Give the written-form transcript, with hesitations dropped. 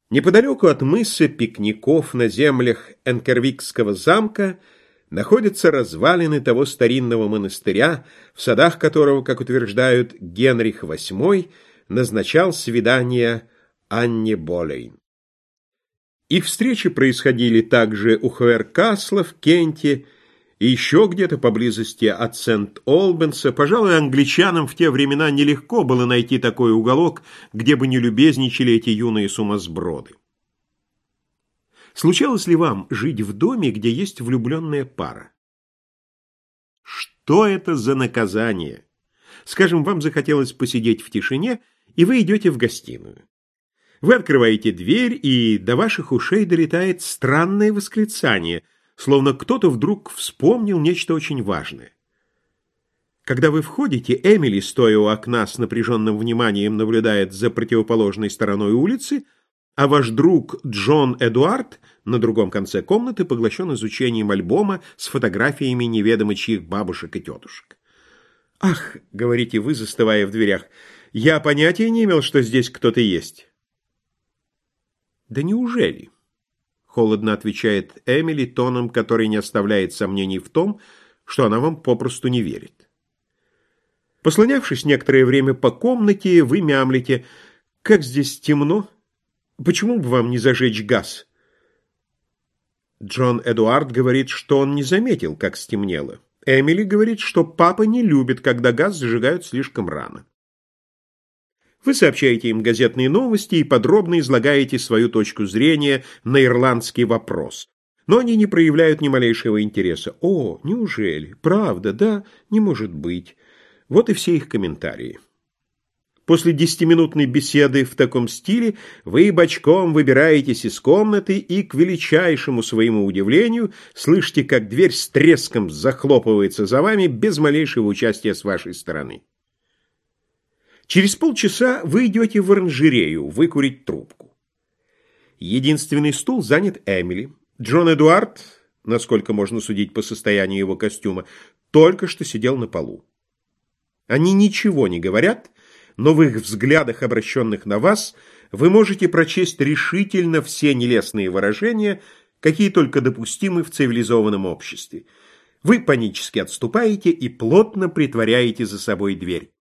Неподалеку от мыса Пикников на землях Энкервикского замка находятся развалины того старинного монастыря, в садах которого, как утверждают, Генрих VIII назначал свидание Анне Болейн. Их встречи происходили также у Хуэр-Касла в Кенте и еще где-то поблизости от Сент-Олбенса. Пожалуй, англичанам в те времена нелегко было найти такой уголок, где бы не любезничали эти юные сумасброды. Случалось ли вам жить в доме, где есть влюбленная пара? Что это за наказание? Скажем, вам захотелось посидеть в тишине, и вы идете в гостиную. Вы открываете дверь, и до ваших ушей долетает странное восклицание, словно кто-то вдруг вспомнил нечто очень важное. Когда вы входите, Эмили, стоя у окна с напряженным вниманием, наблюдает за противоположной стороной улицы, а ваш друг Джон Эдуард на другом конце комнаты поглощен изучением альбома с фотографиями неведомо чьих бабушек и тетушек. «Ах», — говорите вы, застывая в дверях, — «я понятия не имел, что здесь кто-то есть». «Да неужели?» — холодно отвечает Эмили тоном, который не оставляет сомнений в том, что она вам попросту не верит. Послонявшись некоторое время по комнате, вы мямлите: «Как здесь темно! Почему бы вам не зажечь газ?» Джон Эдуард говорит, что он не заметил, как стемнело. Эмили говорит, что папа не любит, когда газ зажигают слишком рано. Вы сообщаете им газетные новости и подробно излагаете свою точку зрения на ирландский вопрос. Но они не проявляют ни малейшего интереса. «О, неужели? Правда? Да? Не может быть». Вот и все их комментарии. После 10-минутной беседы в таком стиле вы бочком выбираетесь из комнаты и, к величайшему своему удивлению, слышите, как дверь с треском захлопывается за вами без малейшего участия с вашей стороны. Через полчаса вы идете в оранжерею выкурить трубку. Единственный стул занят Эмили. Джон Эдуард, насколько можно судить по состоянию его костюма, только что сидел на полу. Они ничего не говорят, но в их взглядах, обращенных на вас, вы можете прочесть решительно все нелестные выражения, какие только допустимы в цивилизованном обществе. Вы панически отступаете и плотно притворяете за собой дверь.